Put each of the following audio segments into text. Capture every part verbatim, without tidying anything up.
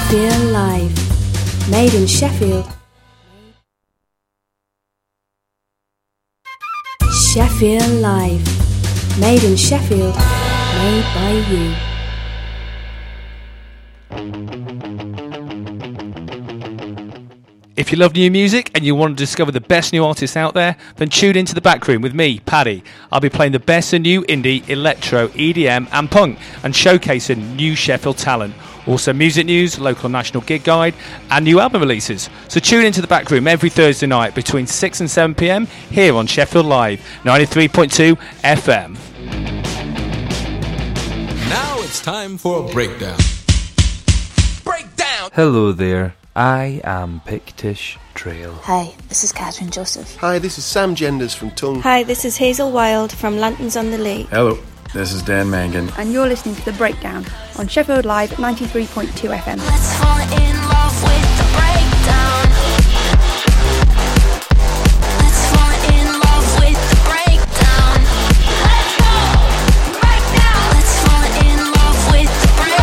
Sheffield Live. Made in Sheffield. Sheffield Live. Made in Sheffield. Made by you. If you love new music and you want to discover the best new artists out there, then tune into The Back Room with me, Paddy. I'll be playing the best of new indie, electro, E D M and punk and showcasing new Sheffield talent. Also music news, local and national gig guide and new album releases. So tune into The Back Room every Thursday night between six and seven p m here on Sheffield Live, ninety-three point two F M. Now it's time for a breakdown. Breakdown! Hello there. I am Pictish Trail. Hi, this is Catherine Joseph. Hi, this is Sam Genders from Tongue. Hi, this is Hazel Wild from Lanterns on the Lake. Hello, this is Dan Mangan. And you're listening to The Breakdown on Sheffield Live ninety-three point two F M. Let's fall in love with the breakdown. Let's fall in love with the breakdown. Let's go! Breakdown! Let's fall in love with the breakdown.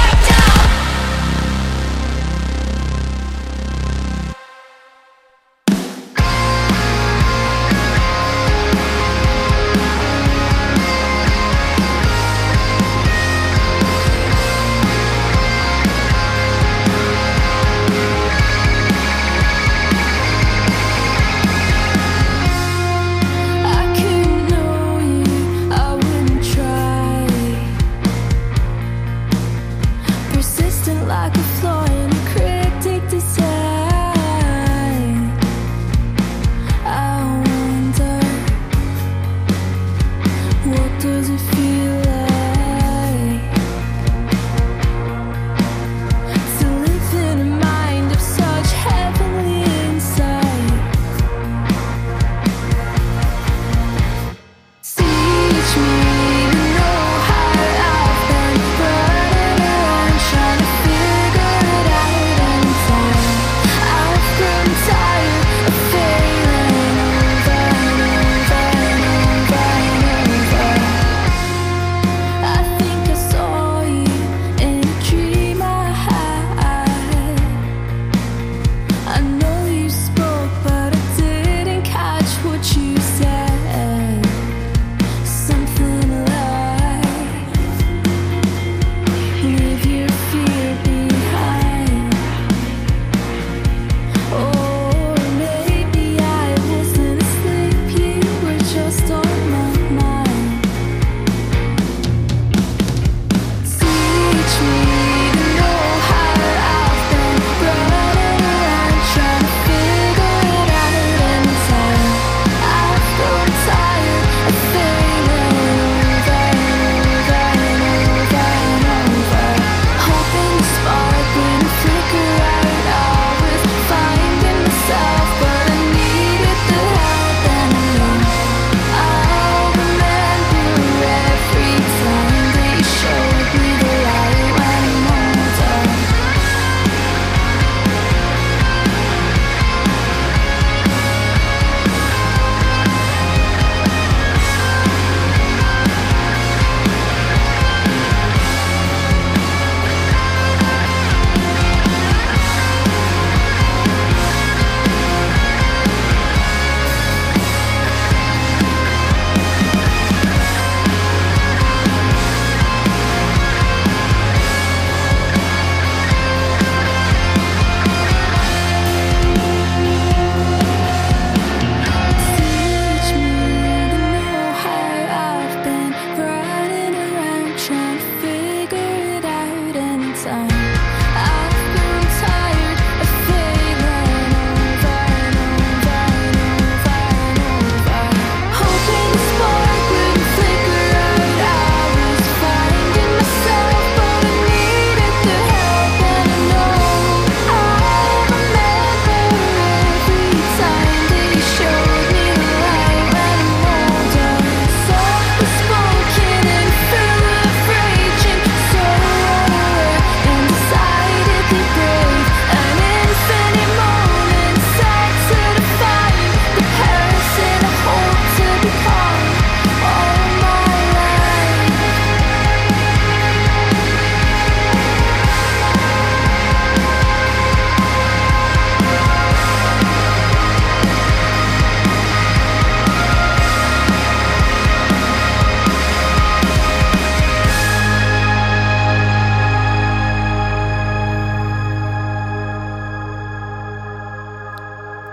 Into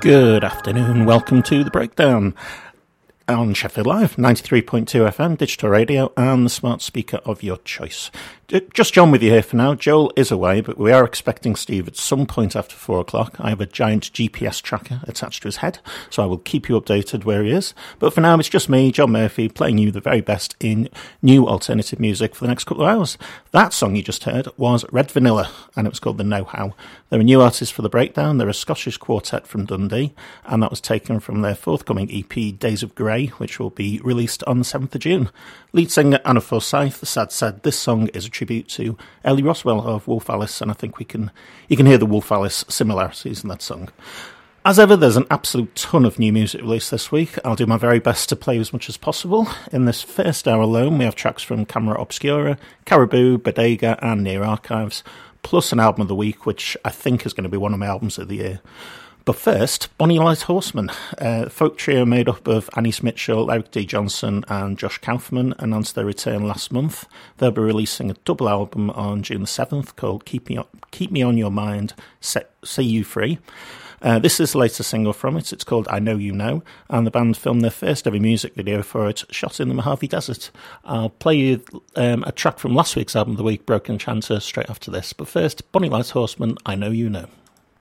Good afternoon, welcome to The Breakdown on Sheffield Live, ninety-three point two F M, digital radio and the smart speaker of your choice. Just John with you here for now. Joel is away, but we are expecting Steve at some point after four o'clock. I have a giant G P S tracker attached to his head, so I will keep you updated where he is. But for now, it's just me, John Murphy, playing you the very best in new alternative music for the next couple of hours. That song you just heard was Red Vanilla, and it was called The Know-How. They're a new artist for The Breakdown. They're a Scottish quartet from Dundee, and that was taken from their forthcoming E P, Days of Grey, which will be released on the seventh of June. Lead singer Anna Forsyth, the sad said this song is a tribute to Ellie Roswell of Wolf Alice, and I think we can you can hear the Wolf Alice similarities in that song. As ever, there's an absolute ton of new music released this week. I'll do my very best to play as much as possible. In this first hour alone, we have tracks from Camera Obscura, Caribou, Bodega, and Near Archives, plus an album of the week, which I think is going to be one of my albums of the year. But first, Bonnie Light Horseman, a folk trio made up of Annie Mitchell, Eric D. Johnson and Josh Kaufman, announced their return last month. They'll be releasing a double album on June the seventh called Keep Me, Keep Me On Your Mind, Set, Set You Free. Uh, this is the latest single from it. It's called I Know You Know, and the band filmed their first ever music video for it, shot in the Mojave Desert. I'll play you um, a track from last week's album of the week, Broken Chanter, straight after this. But first, Bonnie Light Horseman, I Know You Know.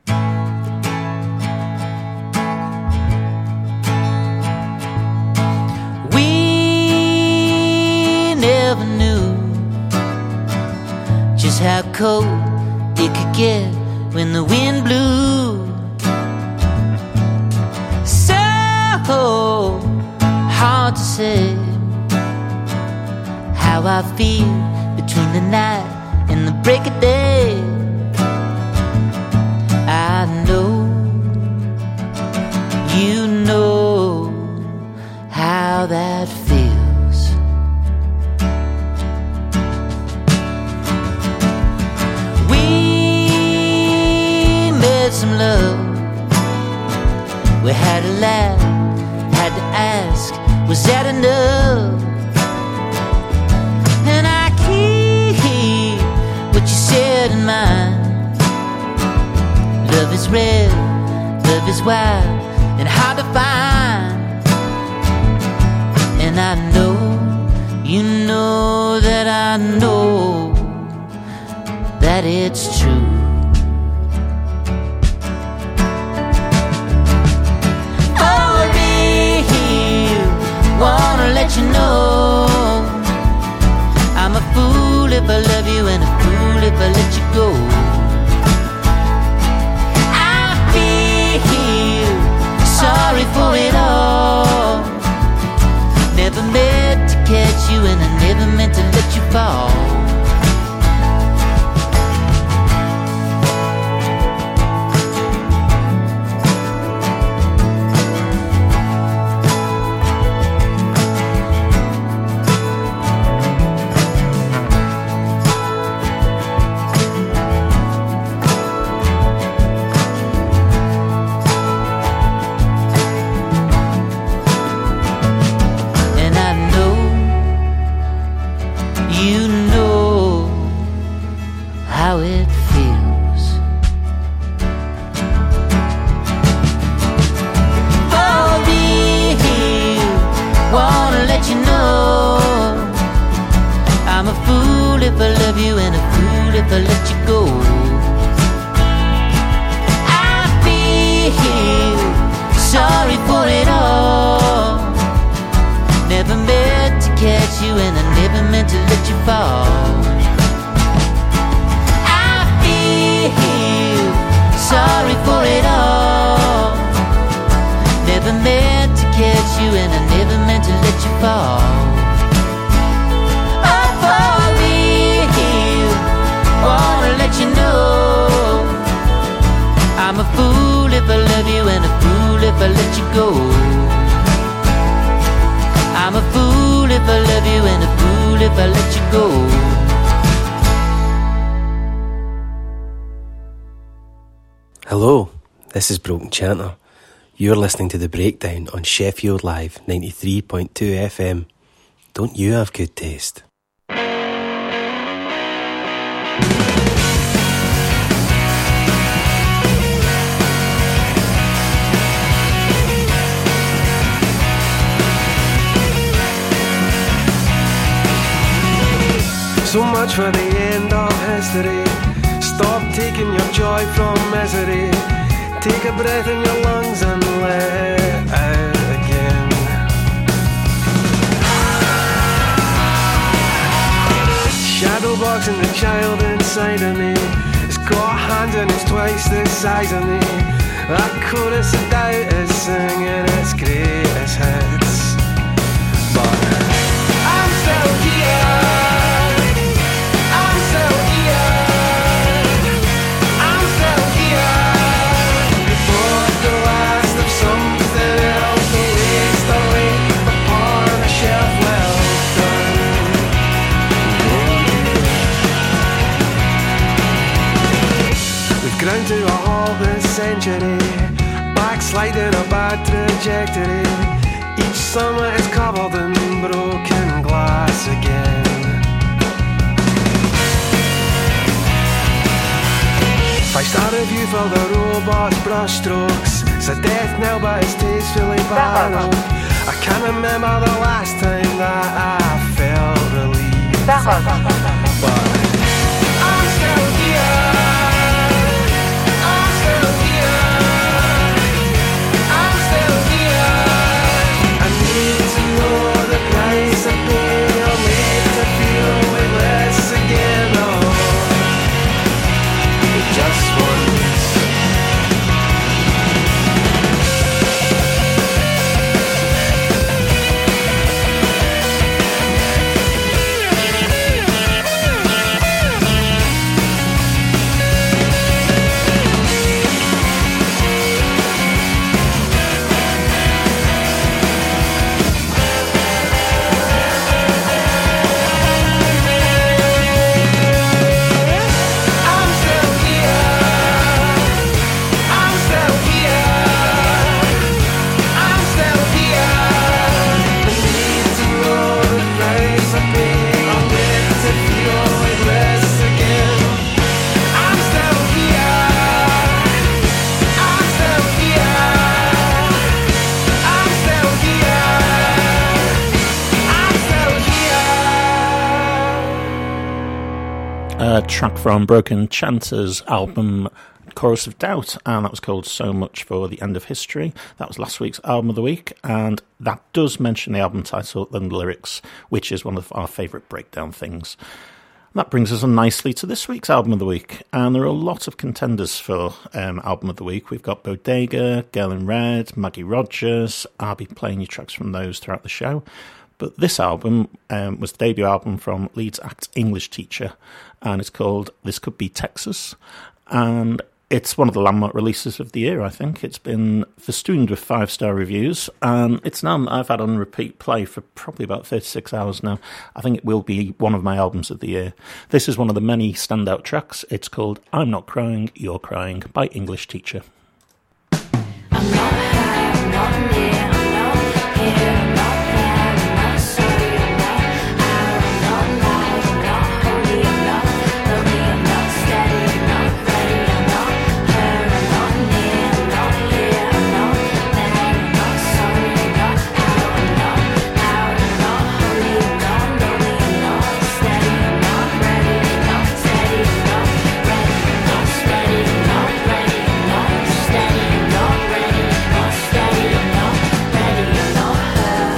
Never knew just how cold it could get when the wind blew. So hard to say how I feel between the night and the break of day. I know you know how that feels. Some love, we had a laugh, had to ask, was that enough? And I keep what you said in mind. Love is red, love is wild, and hard to find. And I know, you know that I know that it's true. Wanna let you know I'm a fool if I love you and a fool if I let you go. I feel sorry for it all. Never meant to catch you and I never meant to let you fall. Hello, this is Broken Chanter. You're listening to The Breakdown on Sheffield Live ninety-three point two F M. Don't you have good taste? much for the end of history. Stop taking your joy from misery. Take a breath in your lungs and let it out again. Shadowboxing the child inside of me. It's got hands and it's twice the size of me. That chorus of doubt is singing its greatest hits. But I'm still here. I'm still here. I'm still here. Before the last of something else, the least the link upon a shelf. Well done. We've ground to a halt this century, backsliding a bad trajectory. Each summer is covered in broken glass again. Five-star review for the robot's brushstrokes. It's a death knell but it's tastefully baroque. I can't remember the last time that I felt relieved. But I'm still here. A track from Broken Chanter's album Chorus of Doubt, and that was called So Much for the End of History. That was last week's Album of the Week, and that does mention the album title and lyrics, which is one of our favourite breakdown things. That brings us on nicely to this week's Album of the Week, and there are a lot of contenders for um, Album of the Week. We've got Bodega, Girl in Red, Maggie Rogers. I'll be playing you tracks from those throughout the show. But this album um, was the debut album from Leeds Act's English teacher, and it's called This Could Be Texas. And it's one of the landmark releases of the year, I think. It's been festooned with five-star reviews, and it's now I've had on repeat play for probably about thirty-six hours now. I think it will be one of my albums of the year. This is one of the many standout tracks. It's called I'm Not Crying, You're Crying by English Teacher. I'm not high, I'm not near, I'm not here, I'm not there, I'm not sorry, I'm not out, I'm not loud, I'm not holy, I'm not lonely, I'm not steady, I'm not ready, I'm not her, I'm not near, I'm not here, I'm not there, I'm not sorry, I'm not out, I'm not loud, I'm not holy, I'm not lonely, I'm not steady, I'm not ready, I'm not steady, I'm not ready, I'm not steady, I'm not ready, I'm not steady, I'm not ready, I'm not steady, I'm not ready, I'm not her.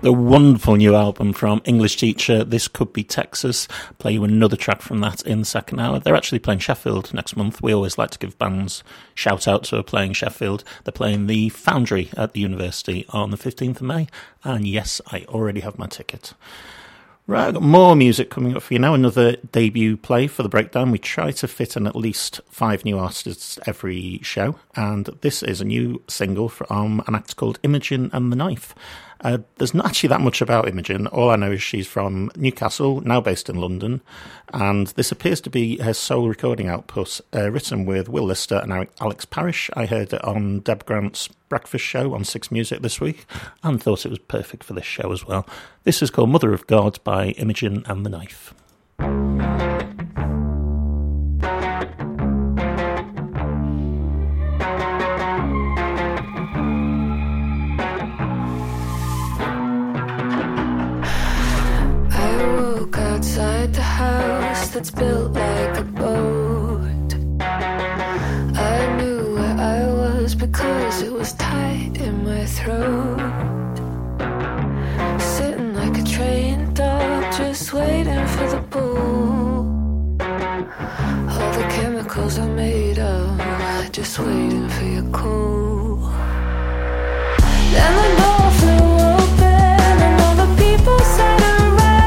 The wonderful new album from English Teacher, This Could Be Texas. Play you another track from that in the second hour. They're actually playing Sheffield next month. We always like to give bands shout outs who are playing Sheffield. They're playing the Foundry at the university on the fifteenth of May. And yes, I already have my ticket. Right, I've got more music coming up for you now. Another debut play for the Breakdown. We try to fit in at least five new artists every show. And this is a new single from an act called Imogen and the Knife. Uh, there's not actually that much about Imogen. All I know is she's from Newcastle, now based in London, and this appears to be her sole recording output, uh, written with Will Lister and Alex Parrish. I heard it on Deb Grant's Breakfast Show on Six Music this week, and thought it was perfect for this show as well. This is called Mother of God by Imogen and the Knife. Outside the house that's built like a boat, I knew where I was because it was tight in my throat. Sitting like a trained dog, just waiting for the bull. All the chemicals are made of, just waiting for your call. Then the door flew open and all the people sat around.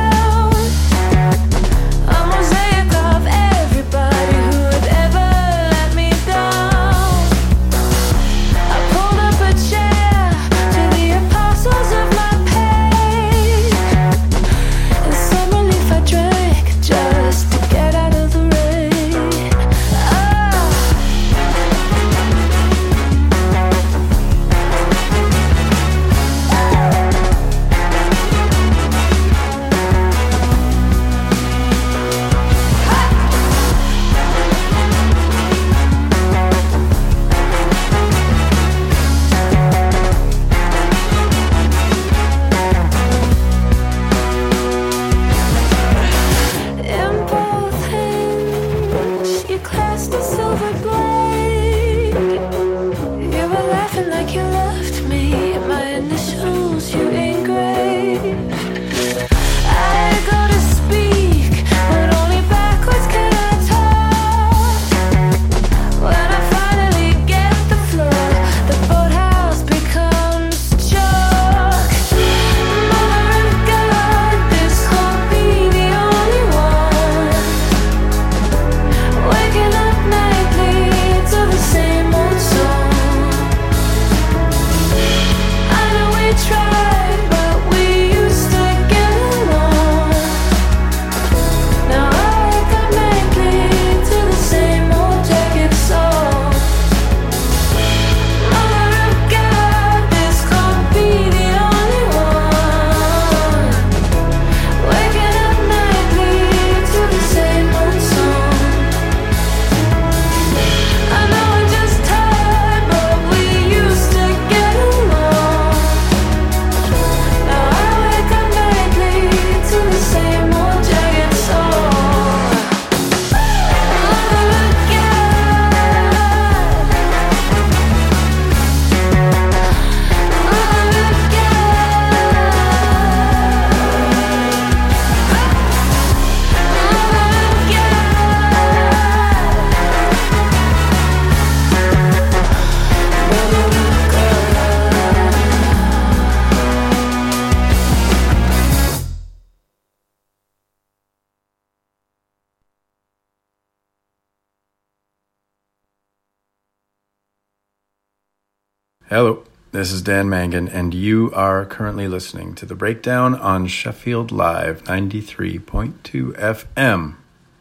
Hello, this is Dan Mangan, and you are currently listening to The Breakdown on Sheffield Live ninety-three point two F M.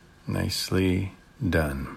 Nicely done.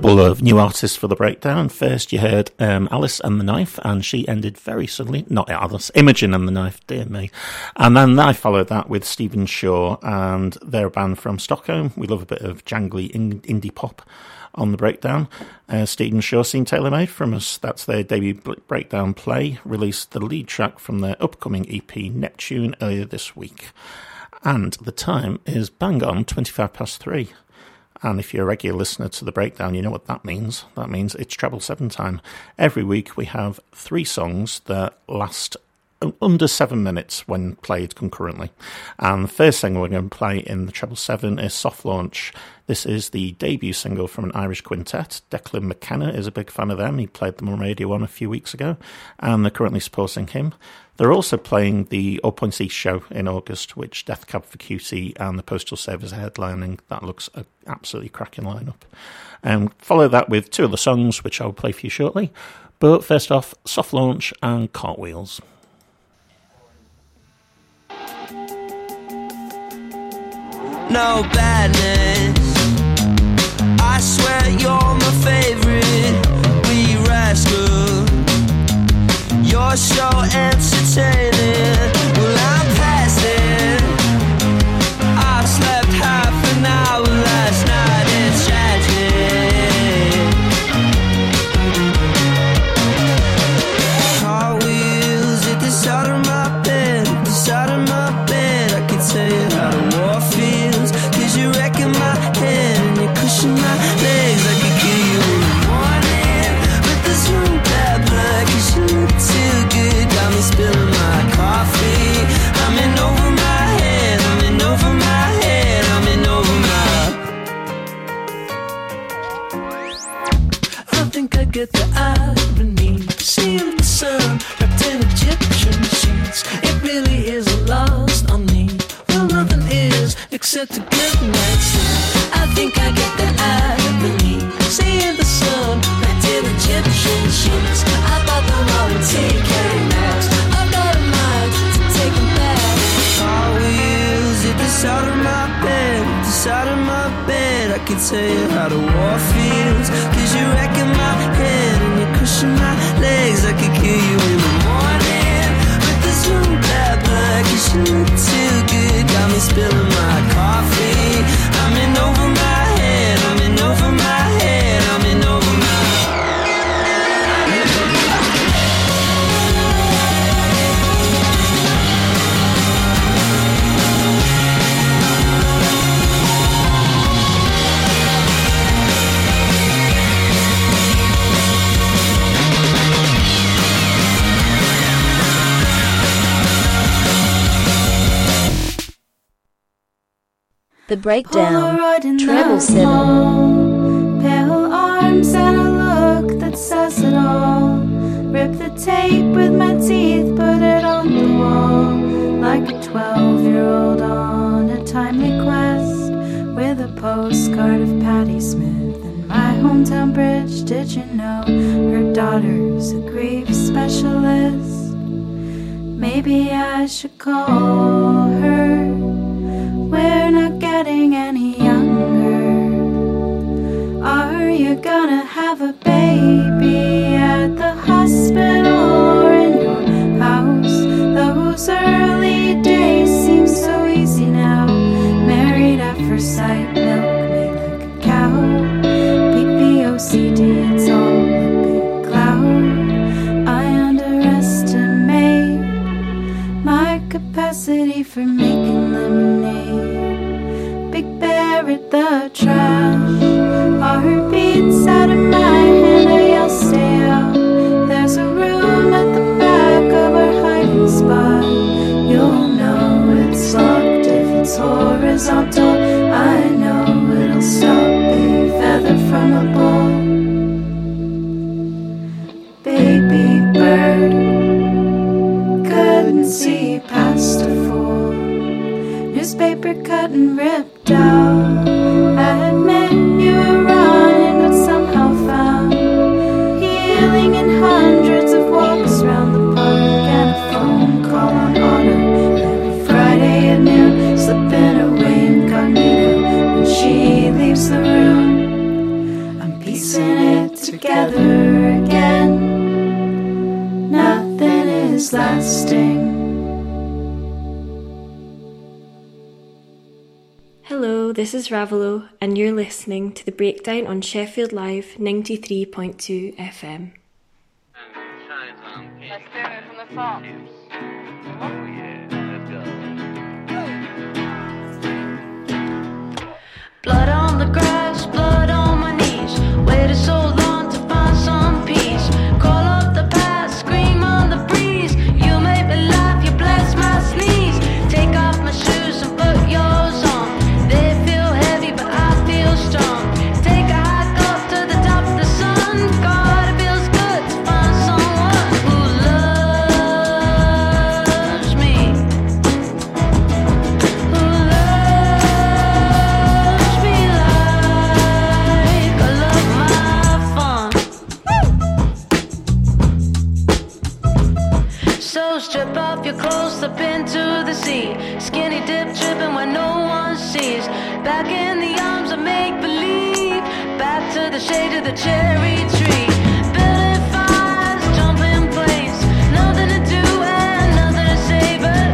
couple of new artists for the breakdown. First, you heard um, Alice and the Knife, and she ended very suddenly. Not Alice, Imogen and the Knife, dear me. And then I followed that with Stephen Shaw, and they're a band from Stockholm. We love a bit of jangly in- indie pop on the breakdown. Uh, Stephen Shaw, seen Tailor-Made from us. That's their debut breakdown play, released the lead track from their upcoming E P Neptune earlier this week. And the time is bang on twenty-five past three. And if you're a regular listener to the breakdown, you know what that means. That means it's treble seven time. Every week we have three songs that last under seven minutes when played concurrently. And the first single we're going to play in the treble seven is Soft Launch. This is the debut single from an Irish quintet. Declan McKenna is a big fan of them. He played them on Radio one a few weeks ago, and they're currently supporting him. They're also playing the All Points East show in August, which Death Cab for Cutie and the Postal Service are headlining. That looks an absolutely cracking lineup. Um, follow that with two other songs, which I'll play for you shortly. But first off, Soft Launch and Cartwheels. No badness, I swear you're my favorite wee rascal. You're so entertaining. Well, I'm past it. I slept half an hour last night. It's tragic. Cartwheels at the side of my bed, the side of my bed. I can tell you how the war feels, 'cause you're wrecking my head and you're pushing my legs. I could kill you in the morning, but there's no bad blood, 'cause you look too good. Got me spilling my coffee. I'm in over my head, I'm in over my head, I'm in over my. I think I get the irony, seeing the sun wrapped in Egyptian sheets. It really is lost on me. Well, nothing is except a good night's sleep. I think I get the irony, seeing the sun wrapped in Egyptian sheets. I bought them all in T K Maxx. I've got a mind to take them back. Cartwheels at the side of my bed, at the side of my bed. I can tell you how the war feels, 'cause you're wrecking my head and you're crushing my legs. I could kill you in the morning, but there's no bad blood, 'cause you look too good. Got me spilling my coffee. I'm in over my head, I'm in over my head, I'm in over my. The Breakdown, Polaroid in treble the seven. mall. Pale arms and a look that says it all. Rip the tape with my teeth, put it on the wall. Like a twelve-year-old on a timely quest, with a postcard of Patti Smith in my hometown bridge. Did you know her daughter's a grief specialist? Maybe I should call her. We're not getting any younger. Are you gonna have a baby at the hospital or in your house? Those early days seem so easy now. Married at first sight, milk me like a cow. P P O C D, it's all a big cloud. I underestimate my capacity for making lemonade. Big bear at the trash. Heartbeats out of my head, I yell stay out. There's a room at the back of our hiding spot. You'll know it's locked if it's horizontal. I know it'll stop a feather from a ball. Baby bird couldn't see past a fool. Newspaper cut and ripped out. I admit you were running, but somehow found healing in hundreds of walks around the park and a phone call on auto every Friday at noon. Slipping away incognito when she leaves the room. I'm piecing this is Ravelo, and you're listening to The Breakdown on Sheffield Live ninety-three point two F M. Let's do it from the top. Blood on the grass, blood on my knees. Waited so long to find some peace. Call up the past, scream on the breeze. You make me laugh, you bless my sneeze. Take off my shoes and put yours on. They feel heavy, but I feel strong. Take a hike up to the top of the sun. God, it feels good to find someone who loves me. Who loves me like I love my fun. So strip off your clothes, slip into the sea. Skinny dip dripping where no one sees. Back in the arms of make-believe. Back to the shade of the cherry tree. Building fires, jumping planes. Nothing to do and nothing to say but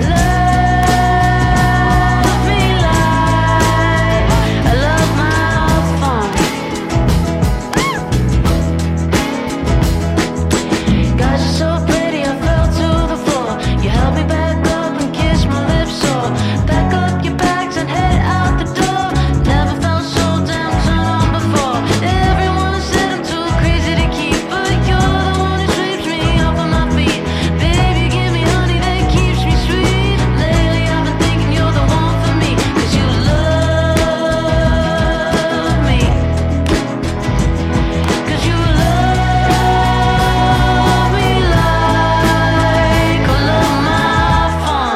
love me like I love my fun. God, you're so pretty, I fell to the floor. You held me back up and kissed my lips sore. Pack up your bags and head out the door. Never felt so damn turned on before. Everyone said I'm too crazy to keep, but you're the one who sweeps me off of my feet. Baby, give me honey that keeps me sweet. Lately I've been thinking you're the one for me, 'cause you love me. 'Cause you love me like I love my fun.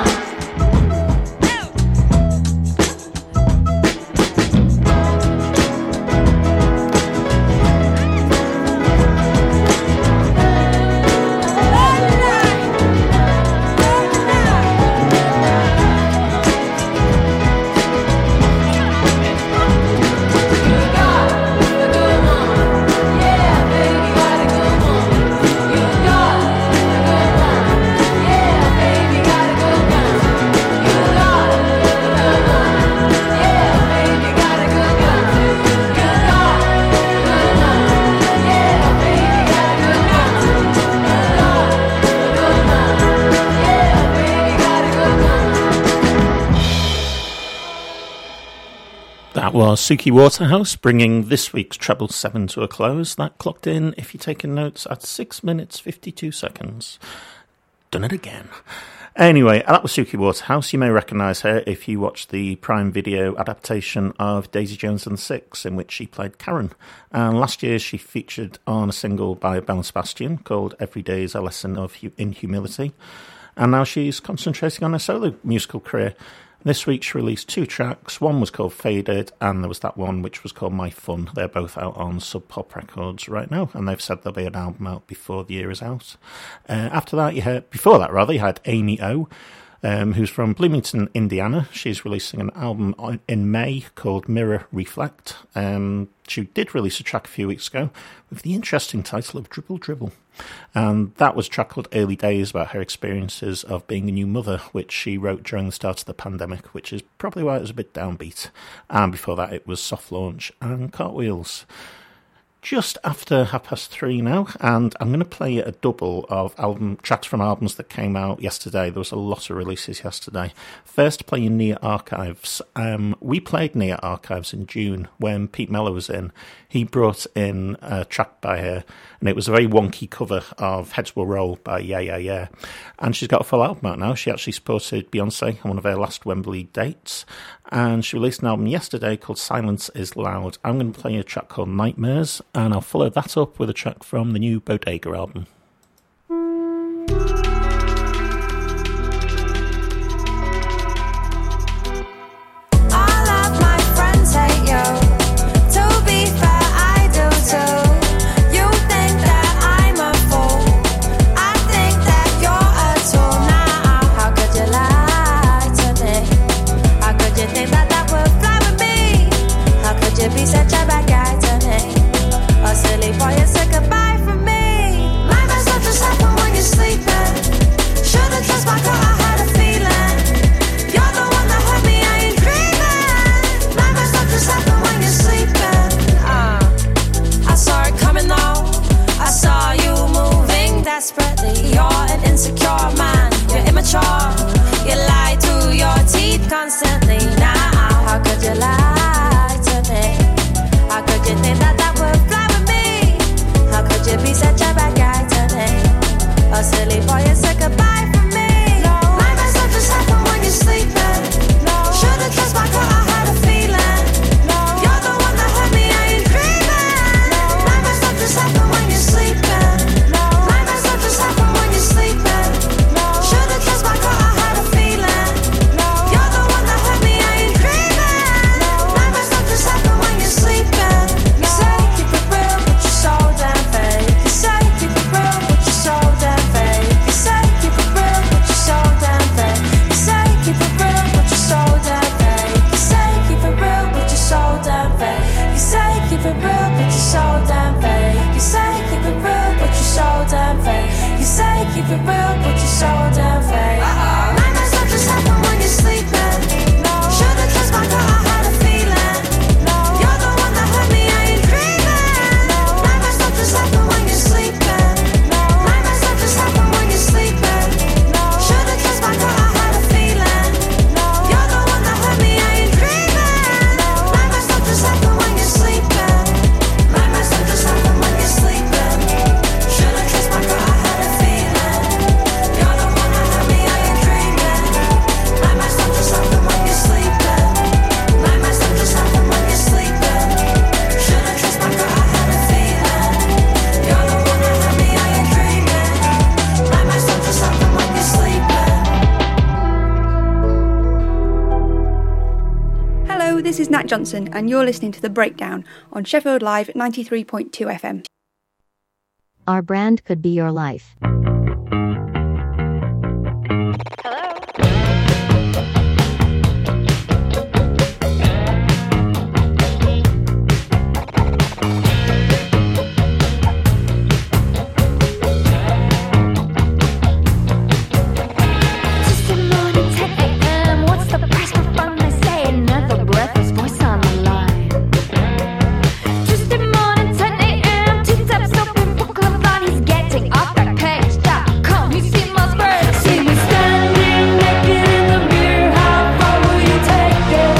That was Suki Waterhouse bringing this week's Treble seven to a close. That clocked in, if you're taking notes, at six minutes fifty-two seconds. Done it again. Anyway, that was Suki Waterhouse. You may recognise her if you watched the Prime Video adaptation of Daisy Jones and the Six, in which she played Karen. And last year she featured on a single by Belle and Sebastian called Every Day is a Lesson of Hu- in Humility. And now she's concentrating on her solo musical career. This week she released two tracks. One was called Faded, and there was that one which was called My Fun. They're both out on Sub Pop Records right now, and they've said there'll be an album out before the year is out. Uh, after that, you had, before that rather, you had Amy O, um, who's from Bloomington, Indiana. She's releasing an album on, in May called Mirror Reflect. Um, she did release a track a few weeks ago with the interesting title of Dribble Dribble. And that was a track called Early Days, about her experiences of being a new mother, which she wrote during the start of the pandemic, which is probably why it was a bit downbeat. And before that, it was Soft Launch and Cartwheels. Just after half past three now, and I'm going to play a double of album tracks from albums that came out yesterday. There was a lot of releases yesterday. First, playing Nia Archives. Um, we played Nia Archives in June when Pete Mello was in. He brought in a track by her, and it was a very wonky cover of Heads Will Roll by Yeah Yeah Yeah. And she's got a full album out now. She actually supported Beyonce on one of her last Wembley dates, and she released an album yesterday called Silence is Loud. I'm going to play a track called Nightmares, and I'll follow that up with a track from the new Bodega album. All of my friends hate you. To be fair, I do too. You think that I'm a fool. I think that you're a tool now. How could you lie to me? How could you think that that would fly with me? How could you be such a bad guy to me? A silly boy, you said goodbye from me. My chore. You lie through your teeth constantly. Now, how could you lie to me? How could you think that that would fly with me? How could you be such a bad guy to me? Oh, silly boy, you said goodbye from me. No. Nightmares don't just happen when you're sleeping. No. Should've kissed my girl, I had a feeling. No. You're the one that hurt me, I ain't dreaming. No. Nightmares don't just happen when you're sleeping. No. Nightmares don't just happen when you're sleeping. No. Should've kissed my girl, I had a feeling. No. You're the one that hurt me, I ain't dreaming. No. Nightmares don't just happen when you're sleeping. You say keep it real, but you're so damn fake. You say keep it real, but you're so damn fake. You say keep it real, but you're so damn fake. You say keep it real, but you're so damn fake. You say keep it real, but you're so damn fake. You say keep it real, but you're so damn fake. You say keep it real, but you're so damn fake. You say keep it real, but you're so damn fake. Nightmares don't just happen when you're sleeping. No. Should've kissed my girl, I had a feeling. No. You're the one that hurt me, I ain't dreaming. No. Nightmares don't just happen when you're sleeping. No. Nightmares don't just happen when you're sleeping. No. Should've kissed my girl, I had a feeling. No. You're the one that hurt me, I ain't dreaming. No. Nightmares don't just happen when you're sleeping. Nightmares don't just happen when you're sleeping. Should've kissed my girl, I had a feeling. You're the one that hurt me, I ain't dreaming. Nightmares don't just happen when you're sleeping. Nightmares don't just happen when you're sleeping. Should've kissed my girl, I had a feeling. You're the one that hurt me, I ain't dreaming. Nightmares don't just happen when you're sleeping. Hello, this is Nat Johnson, and you're listening to The Breakdown on Sheffield Live ninety-three point two F M. Our brand could be your life. Tuesday morning, ten a.m. What's the price for fun? They say another breathless voice on the line. Tuesday morning, ten a.m. Two taps open, book of fun. He's getting off that page dot com. You see my spread. See me standing naked in the mirror. How far will you take it?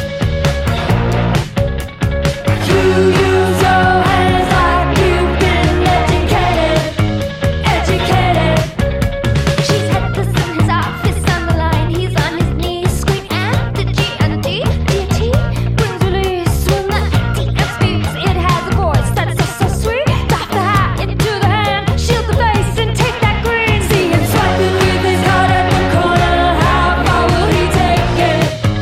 You use your hands like you've been educated. Educated. She's headless in his office on the line. He's on his knees, scream at the G and D. D T brings release when the D F speaks. It has a voice that's so, so sweet. Doff the hat into the hand, shield the face and take that green. See him swiping with his card at the corner. How far will he take it?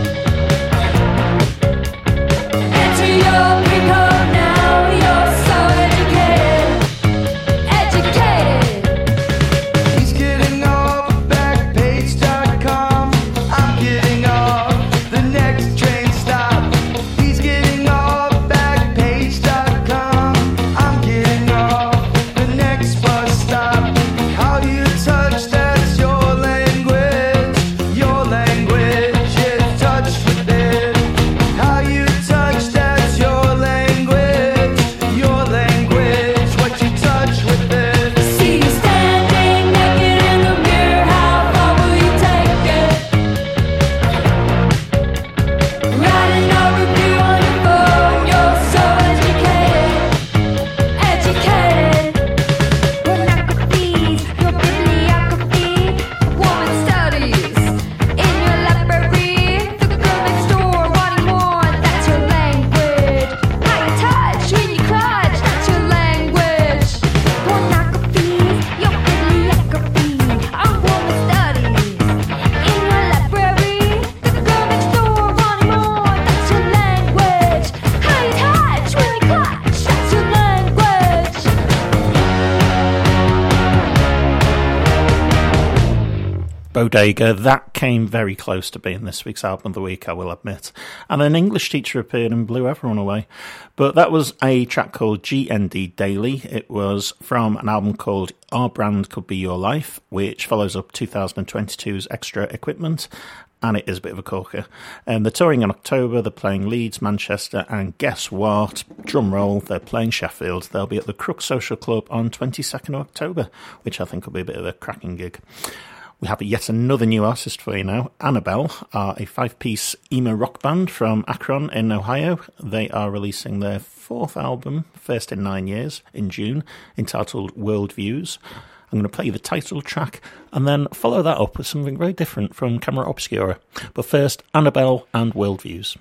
Enter your pin code now. You're so educated. Educated. He's getting off backpage dot com. I'm getting off the next train stop. He's getting off backpage dot com. I'm getting off the next bus stop. How do you touch? That's your language. Your language is touch with it. How you touch? That's your language. Your language. What you touch with it. See you standing naked in the mirror. How far will you take it? Writing a review on your phone. You're so educated. Educated. Pornographies, your bibliography, woman studies. In your library, the girl next door wanting more. That's your language. How you touch when you clutch. That's your language. Pornographies, your bibliography, on woman studies. In your library, the girl next door wanting more. That's your language. How you touch when you clutch. That's your language. Bodega, that came very close to being this week's album of the week, I will admit. And an English teacher appeared and blew everyone away. But that was a track called G N D Daily. It was from an album called Our Brand Could Be Your Life, which follows up twenty twenty-two's Extra Equipment. And it is a bit of a corker. And they're touring in October. They're playing Leeds, Manchester, and guess what? Drum roll, they're playing Sheffield. They'll be at the Crook Social Club on twenty-second of October, which I think will be a bit of a cracking gig. We have yet another new artist for you now. Annabelle are a five-piece emo rock band from Akron in Ohio. They are releasing their fourth album, first in nine years, in June, entitled Worldviews. I'm going to play the title track and then follow that up with something very different from Camera Obscura. But first, Annabelle and Worldviews.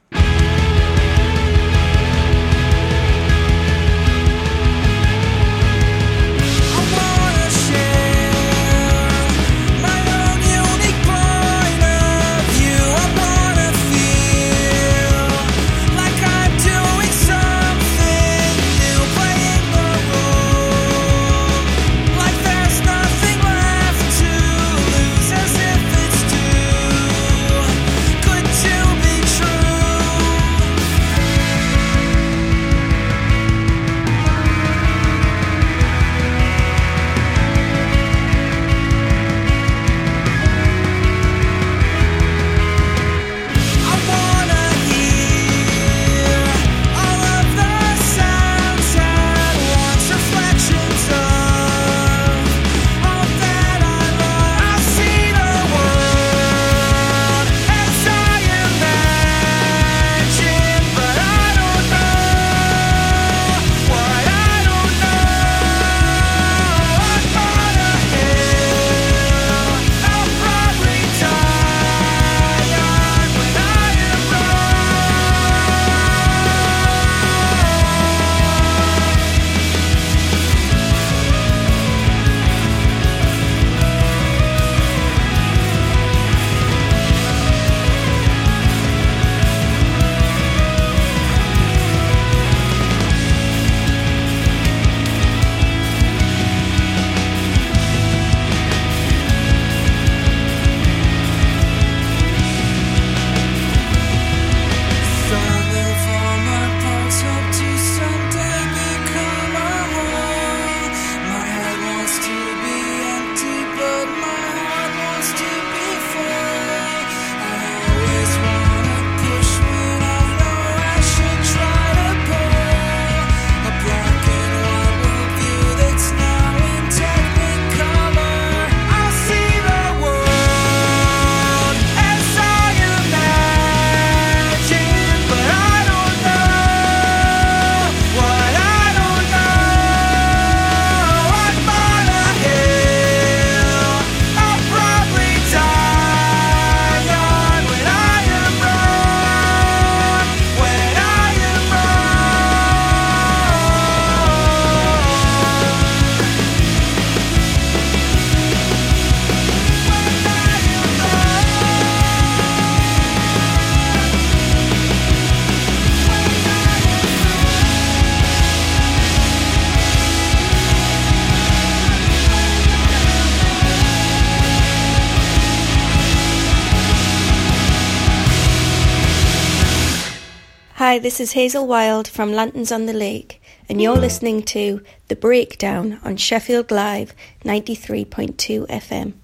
Hi, this is Hazel Wild from Lanterns on the Lake, and you're listening to The Breakdown on Sheffield Live ninety-three point two F M.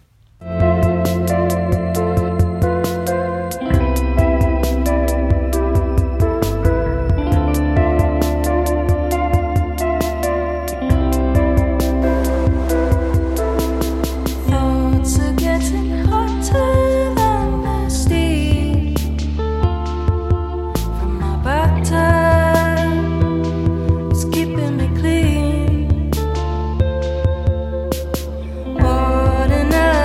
Ordinary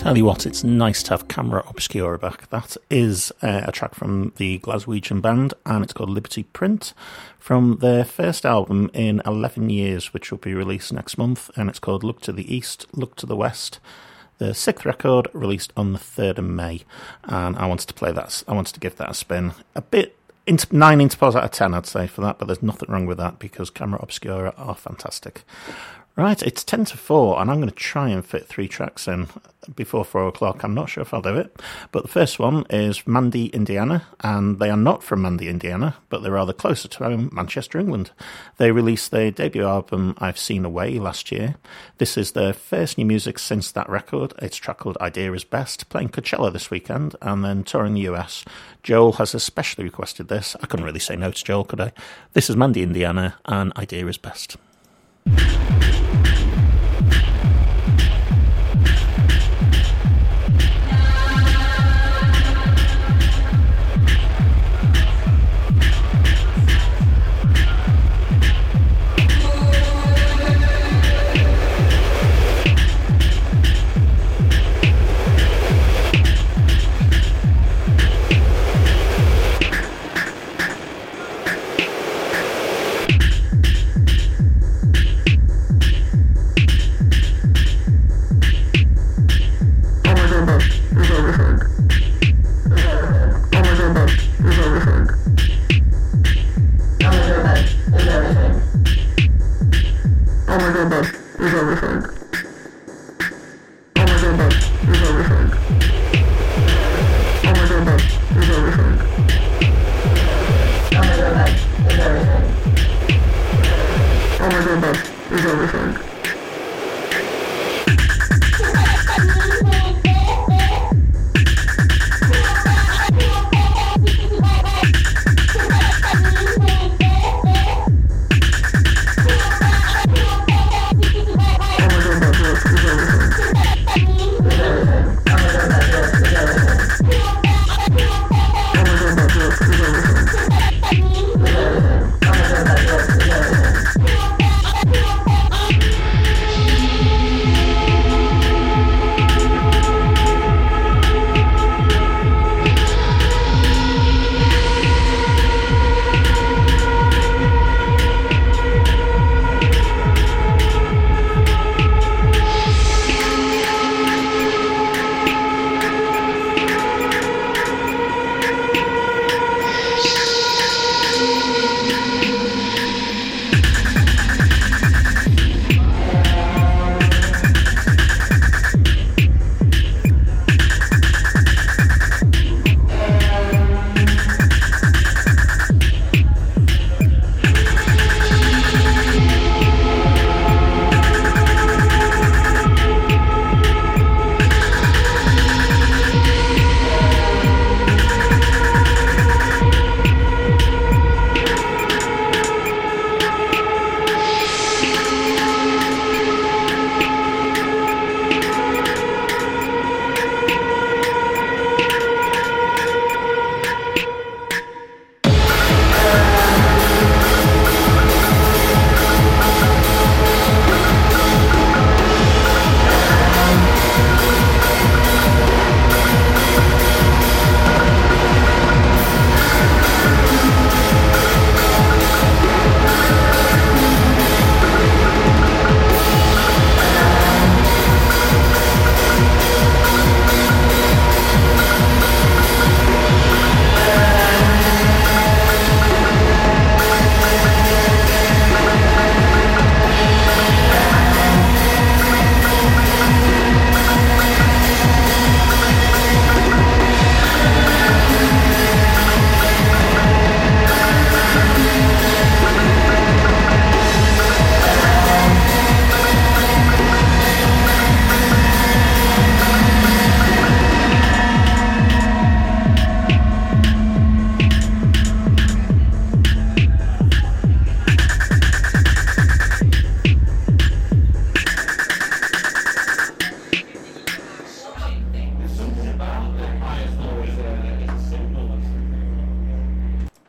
Tell you what, it's nice to have Camera Obscura back. That is uh, a track from the Glaswegian band, and it's called Liberty Print, from their first album in eleven years, which will be released next month, and it's called Look to the East, Look to the West. The sixth record, released on the third of May, and I wanted to play that. I wanted to give that a spin. A bit, nine interpals out of ten, I'd say, for that, but there's nothing wrong with that, because Camera Obscura are fantastic. Right, it's ten to four, and I'm going to try and fit three tracks in before four o'clock. I'm not sure if I'll do it, but the first one is Mandy, Indiana, and they are not from Mandy, Indiana, but they're rather closer to home, Manchester, England. They released their debut album, I've Seen a Way, last year. This is their first new music since that record. It's a track called Idea is Best, playing Coachella this weekend, and then touring the U S. Joel has especially requested this. I couldn't really say no to Joel, could I? This is Mandy, Indiana, and Idea is Best.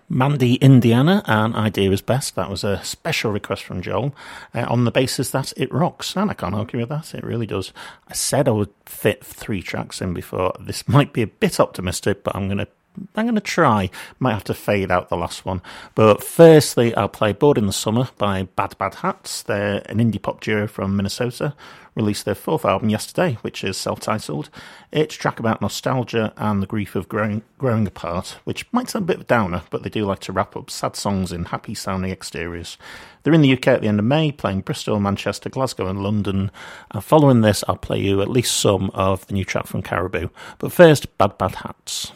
Mandy Indiana and Idea is Best. That was a special request from Joel uh, on the basis that it rocks, and I can't argue with that. It really does. I said I would fit three tracks in before. This might be a bit optimistic, but I'm going to I'm going to try. Might have to fade out the last one. But firstly, I'll play Bored in the Summer by Bad Bad Hats. They're an indie pop duo from Minnesota. Released their fourth album yesterday, which is self-titled. It's a track about nostalgia and the grief of growing, growing apart, which might sound a bit of a downer, but they do like to wrap up sad songs in happy-sounding exteriors. They're in the U K at the end of May, playing Bristol, Manchester, Glasgow and London. And following this, I'll play you at least some of the new track from Caribou. But first, Bad Bad Hats.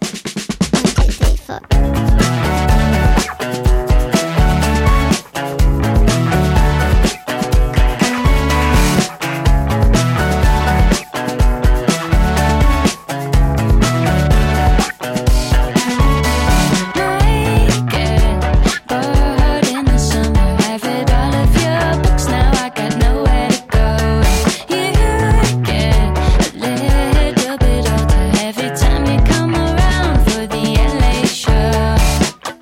Every time you come around for the L A show.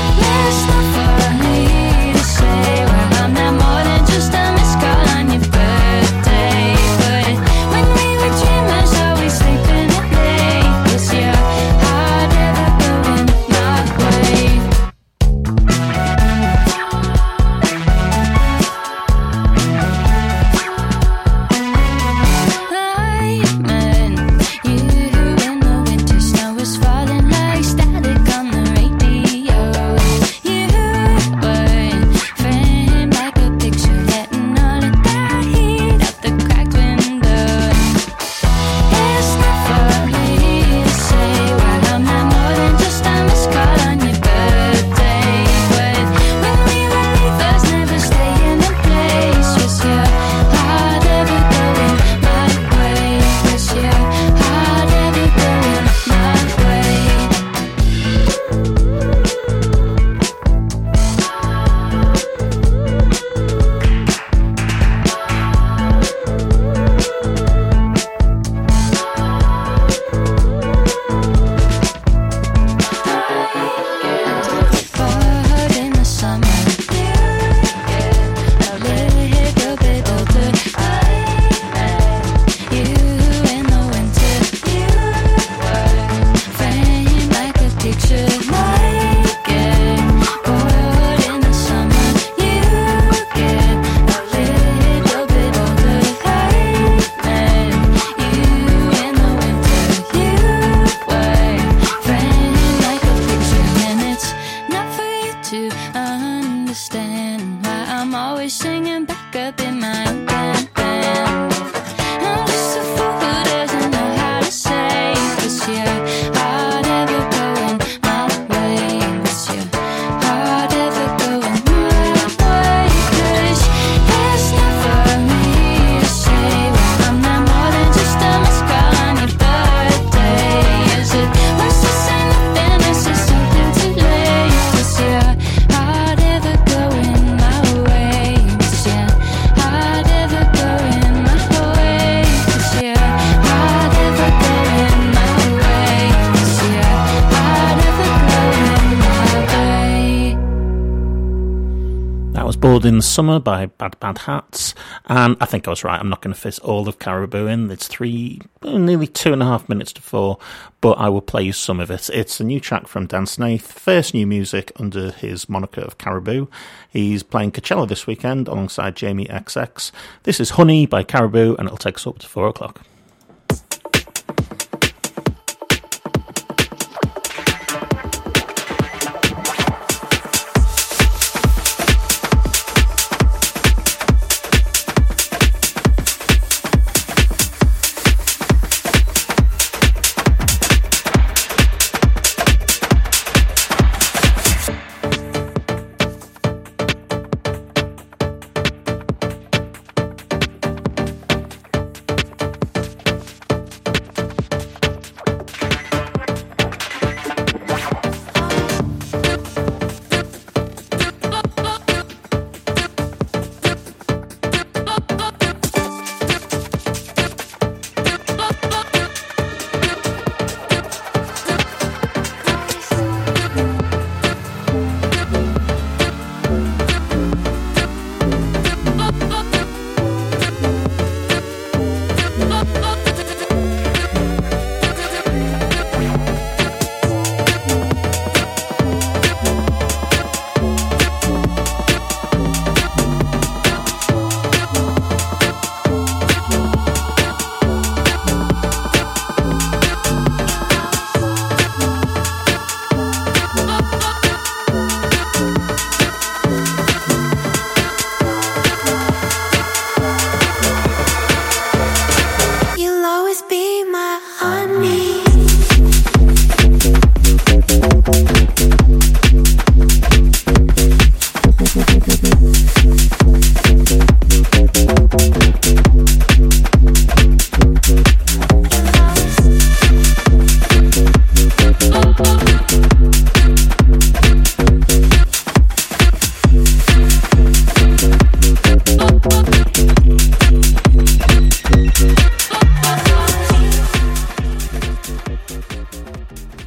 Bored in the Summer by Bad Bad Hats. And I think I was right. I'm not going to fit all of Caribou in. It's three, nearly two and a half minutes to four, but I will play you some of it. It's a new track from Dan Snaith, first new music under his moniker of Caribou. He's playing Coachella this weekend alongside Jamie X X. This is Honey by Caribou, and it'll take us up to four o'clock.